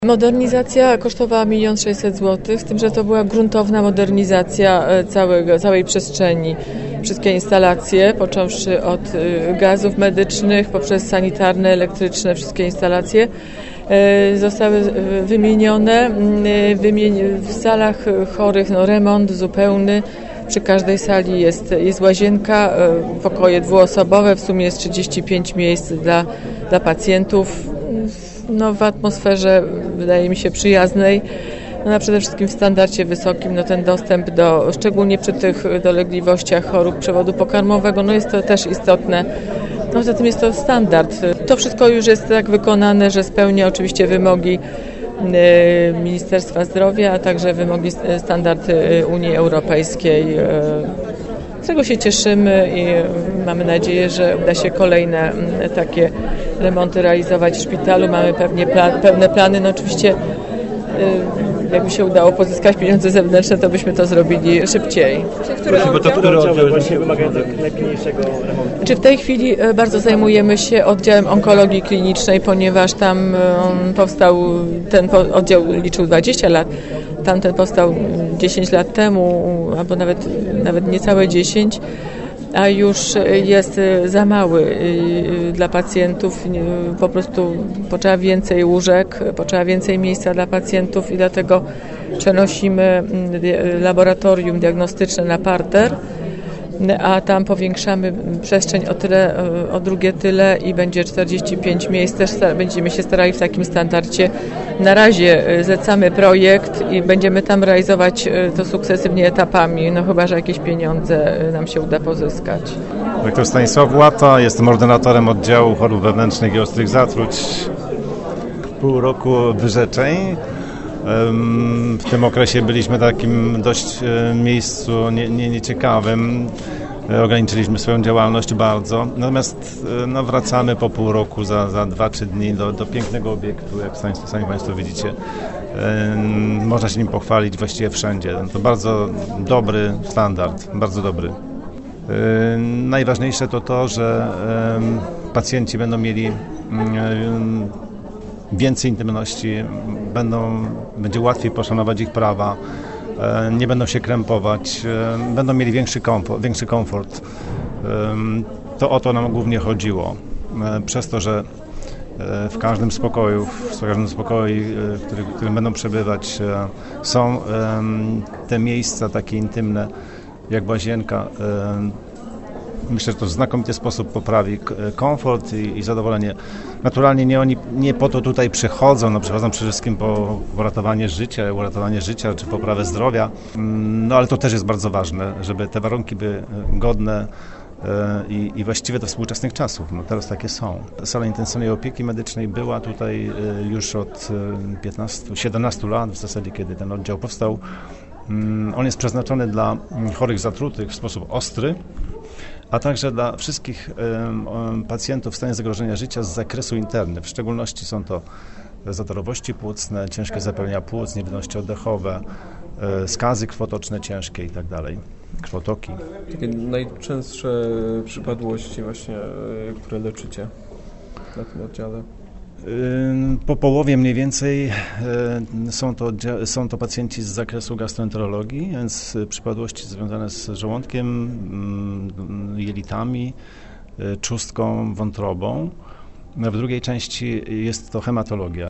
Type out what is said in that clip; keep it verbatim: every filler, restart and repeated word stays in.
Modernizacja kosztowała milion sześćset złotych, z tym, że to była gruntowna modernizacja całego, całej przestrzeni. Wszystkie instalacje, począwszy od gazów medycznych, poprzez sanitarne, elektryczne, wszystkie instalacje zostały wymienione. W salach chorych no, remont zupełny. Przy każdej sali jest, jest łazienka, pokoje dwuosobowe, w sumie jest trzydzieści pięć miejsc dla, dla pacjentów. No, w atmosferze, wydaje mi się, przyjaznej, no, a przede wszystkim w standardzie wysokim, no, ten dostęp do, szczególnie przy tych dolegliwościach chorób przewodu pokarmowego, no, jest to też istotne. No, poza tym jest to standard. To wszystko już jest tak wykonane, że spełnia oczywiście wymogi Ministerstwa Zdrowia, a także wymogi, standardy Unii Europejskiej. Z tego się cieszymy i mamy nadzieję, że uda się kolejne takie remonty realizować w szpitalu. Mamy pewnie plan, pewne plany. No oczywiście jakby się udało pozyskać pieniądze zewnętrzne, to byśmy to zrobili szybciej. Bo to które oddziały właśnie wymagają najpilniejszego remontu? Czy w tej chwili bardzo zajmujemy się oddziałem onkologii klinicznej, ponieważ tam powstał, ten oddział liczył dwadzieścia lat, tamten powstał dziesięć lat temu, albo nawet, nawet niecałe dziesięć, a już jest za mały dla pacjentów. Po prostu potrzeba więcej łóżek, potrzeba więcej miejsca dla pacjentów i dlatego przenosimy laboratorium diagnostyczne na parter, a tam powiększamy przestrzeń o tyle, o drugie tyle i będzie czterdzieści pięć miejsc. Też będziemy się starali w takim standardzie. Na razie zlecamy projekt i będziemy tam realizować to sukcesywnie etapami, no chyba że jakieś pieniądze nam się uda pozyskać. Doktor Stanisław Łata, jestem ordynatorem oddziału chorób wewnętrznych i ostrych zatruć. Pół roku wyrzeczeń. W tym okresie byliśmy w takim dość miejscu nie, nie, nieciekawym. Ograniczyliśmy swoją działalność bardzo. Natomiast no, wracamy po pół roku za, za dwa trzy dni do, do pięknego obiektu, jak sami, sami Państwo widzicie. Można się nim pochwalić właściwie wszędzie. To bardzo dobry standard, bardzo dobry. Najważniejsze to to, że pacjenci będą mieli więcej intymności, będą, będzie łatwiej poszanować ich prawa, nie będą się krępować, będą mieli większy komfort, większy komfort. To o to nam głównie chodziło. Przez to, że w każdym z pokojów, w każdym z pokoi, w którym będą przebywać, są te miejsca takie intymne, jak łazienka. Myślę, że to w znakomity sposób poprawi komfort i, i zadowolenie. Naturalnie nie oni nie po to tutaj przychodzą, no przychodzą przede wszystkim po uratowanie życia, uratowanie życia czy poprawę zdrowia, no ale to też jest bardzo ważne, żeby te warunki były godne i, i właściwe do współczesnych czasów. No teraz takie są. Sala intensywnej opieki medycznej była tutaj już od piętnastu, siedemnastu lat w zasadzie, kiedy ten oddział powstał. On jest przeznaczony dla chorych zatrutych w sposób ostry, a także dla wszystkich pacjentów w stanie zagrożenia życia z zakresu interny. W szczególności są to zatorowości płucne, ciężkie zapalenia płuc, niewydolności oddechowe, skazy krwotoczne ciężkie i tak dalej, krwotoki. Takie najczęstsze przypadłości właśnie, które leczycie na tym oddziale? Po połowie mniej więcej są to, są to pacjenci z zakresu gastroenterologii, więc przypadłości związane z żołądkiem, jelitami, trzustką, wątrobą. W drugiej części jest to hematologia.